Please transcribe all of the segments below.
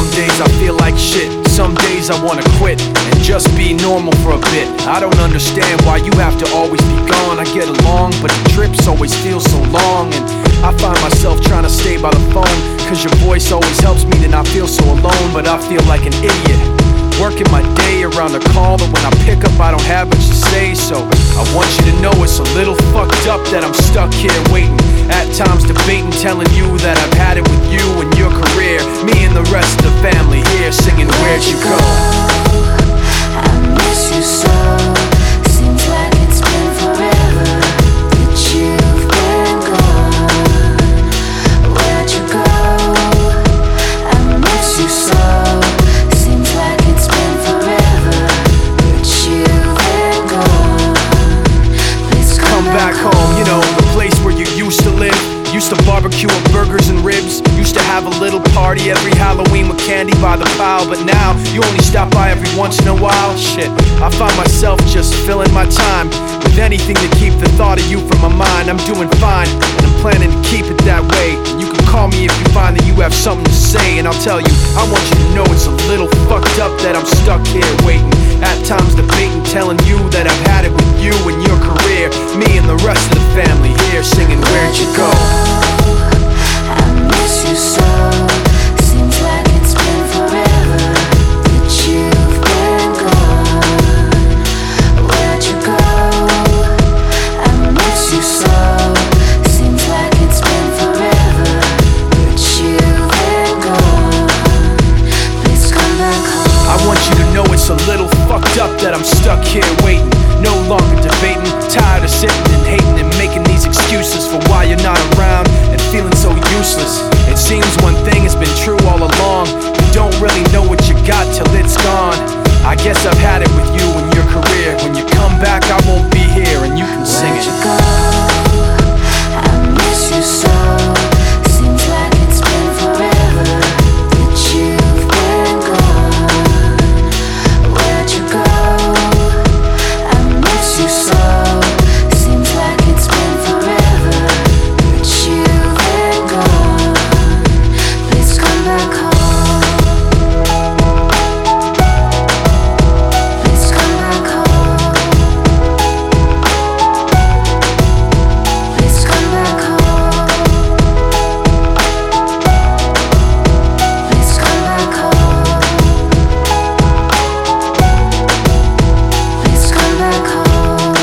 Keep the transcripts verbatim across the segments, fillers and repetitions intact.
Some days I feel like shit, some days I wanna quit and just be normal for a bit. I don't understand why you have to always be gone. I get along, but the trips always feel so long. And I find myself trying to stay by the phone, cause your voice always helps me to not feel so alone. But I feel like an idiot, working my day around a call that when I pick up I don't have much to say. So I want you to know it's a little fucked up that I'm stuck here waiting, at times debating, telling you that I've had it with you and your career. Me and the rest of the family here singing Where'd You Go? I miss you so. Seems like it's been forever that you've been gone. Where'd you go? I miss you so. Seems like it's been forever that you've been gone. Please come, Come back home, you know, the place where you used to live. Used to barbecue with burgers and ribs. Used to have a little party every Halloween with candy by the pile. But now, you only stop by every once in a while. Shit, I find myself just filling my time with anything to keep the thought of you from my mind. I'm doing fine, and I'm planning to keep it that way. You can call me if you find that you have something to say, and I'll tell you, I want you to know it's a little fucked up that I'm stuck here waiting, at times debating, telling you that I've had it with you and your career. Me and the rest of the family here singing Where'd You Go? I miss you so. Seems like it's been forever that you've been gone. Where'd you go? I miss you so. Seems like it's been forever that you've been gone. Please come back home. I want you to know it's a little fucked up that I'm stuck here waiting, no longer debating, tired of sitting and hating and making these excuses for why you're not around and feeling so useless. It seems one thing has been true all along: you don't really know what you got till it's gone. I guess I've had it with you and your career. When you come back I won't be here and you can sing Where'd it. you go? I miss you so. Seems like it's been forever that you've been gone. Where'd you go? I miss you so. Seems like it's been forever that you've been gone. Please come back home. Please come back home. Please come back home. Please come back home. Please come back home.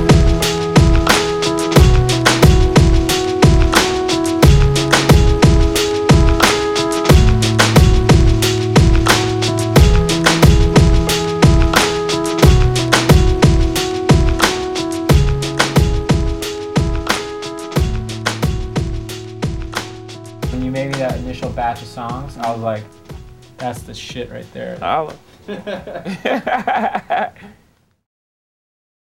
When you made me that initial batch of songs, I was like, that's the shit right there. Holla.